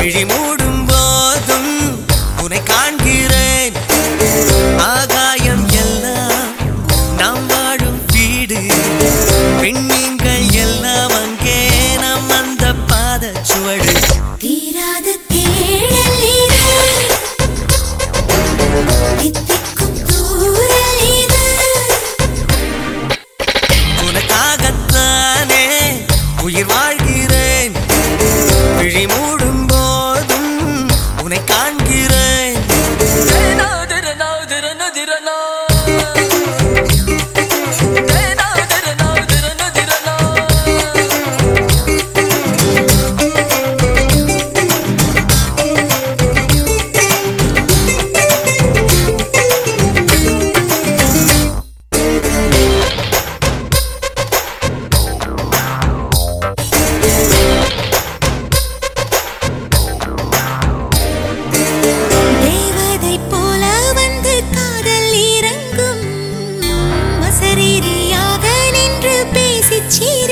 விழி மூடும் போதும் உன்னை காண்கிறேன். ஆகாயம் எல்லாம் நாம் வாழும் வீடு. பெண்மீன்கள் எல்லாம் அங்கே நாம் அந்த பாத சுவடு. தீராத தேடல் இது, தித்திக்கும் தூரல் இது. உனக்காகத்தானே உயிர் வாழ்கிறேன். விழி மூடும் போதும் உன்னை காண்கிறேன். தேவதை போல வந்து காதல் இறங்கும், அசரீரியாக நின்று பேசிச்